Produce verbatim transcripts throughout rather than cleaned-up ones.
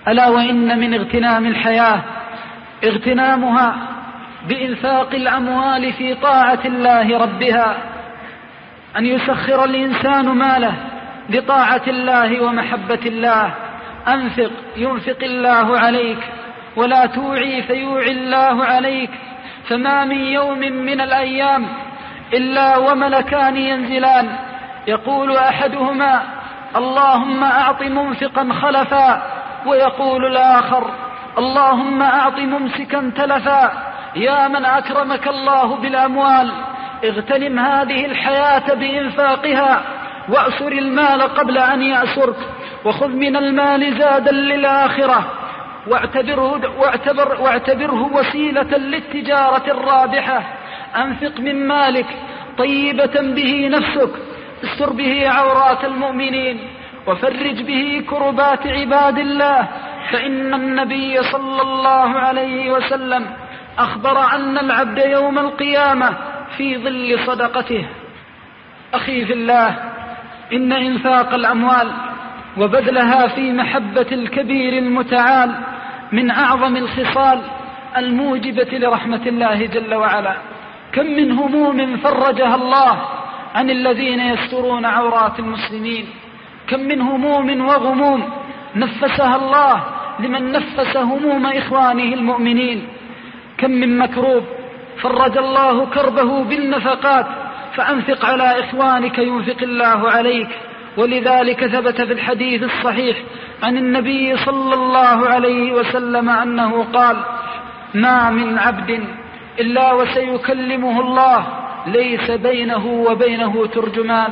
ألا وإن من اغتنام الحياة اغتنامها بإنفاق الأموال في طاعة الله ربها، أن يسخر الإنسان ماله لطاعة الله ومحبة الله. أنفق ينفق الله عليك، ولا توعي فيوعي الله عليك. فما من يوم من الأيام إلا وملكان ينزلان، يقول أحدهما اللهم أعط منفقا خلفا، ويقول الآخر اللهم أعط ممسكا تلفا. يا من أكرمك الله بالأموال، اغتنم هذه الحياة بإنفاقها، وأسر المال قبل أن يأسرك، وخذ من المال زادا للآخرة، واعتبره, واعتبر واعتبره وسيلة للتجارة الرابحة. أنفق من مالك طيبة به نفسك، استر به عورات المؤمنين، وفرج به كربات عباد الله. فإن النبي صلى الله عليه وسلم أخبر أن العبد يوم القيامة في ظل صدقته. أخي في الله، إن إنفاق الأموال وبذلها في محبة الكبير المتعال من أعظم الخصال الموجبة لرحمة الله جل وعلا. كم من هموم فرجها الله عن الذين يسترون عورات المسلمين، كم من هموم وغموم نفسها الله لمن نفس هموم إخوانه المؤمنين، كم من مكروب فرج الله كربه بالنفقات. فأنفق على إخوانك ينفق الله عليك. ولذلك ثبت في الحديث الصحيح عن النبي صلى الله عليه وسلم أنه قال: ما من عبد إلا وسيكلمه الله ليس بينه وبينه ترجمان،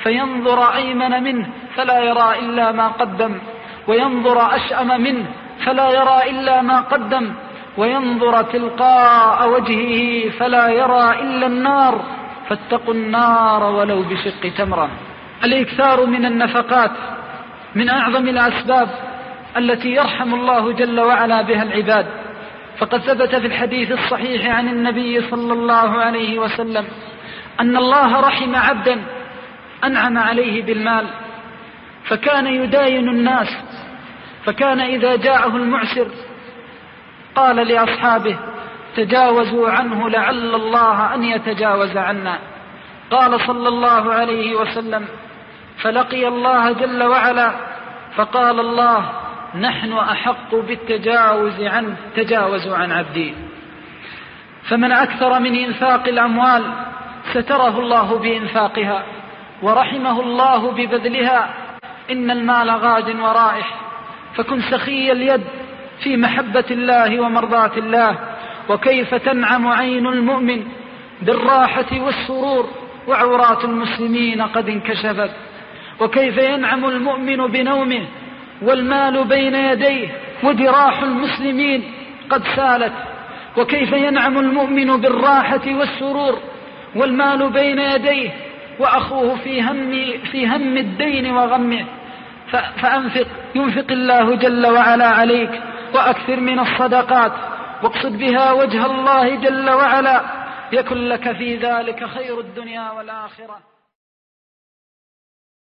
فينظر أيمن منه فلا يرى إلا ما قدم، وينظر أشأم منه فلا يرى إلا ما قدم، وينظر تلقاء وجهه فلا يرى إلا النار، فاتقوا النار ولو بشق تمرة. الإكثار من النفقات من أعظم الأسباب التي يرحم الله جل وعلا بها العباد. فقد ثبت في الحديث الصحيح عن النبي صلى الله عليه وسلم أن الله رحم عبدا أنعم عليه بالمال، فكان يداين الناس، فكان إذا جاءه المعسر قال لأصحابه: تجاوزوا عنه لعل الله أن يتجاوز عنا. قال صلى الله عليه وسلم: فلقي الله جل وعلا فقال الله: نحن أحق بالتجاوز عنه، تجاوزوا عن عبدي. فمن أكثر من إنفاق الأموال ستره الله بإنفاقها، ورحمه الله ببذلها. إن المال غاد ورائح، فكن سخي اليد في محبة الله ومرضاة الله. وكيف تنعم عين المؤمن بالراحة والسرور وعورات المسلمين قد انكشفت، وكيف ينعم المؤمن بنومه والمال بين يديه وجراح المسلمين قد سالت، وكيف ينعم المؤمن بالراحة والسرور والمال بين يديه وأخوه في هم, في هم الدين وغمه. فأنفق ينفق الله جل وعلا عليك، وأكثر من الصدقات، واقصد بها وجه الله جل وعلا، يكن لك في ذلك خير الدنيا والآخرة.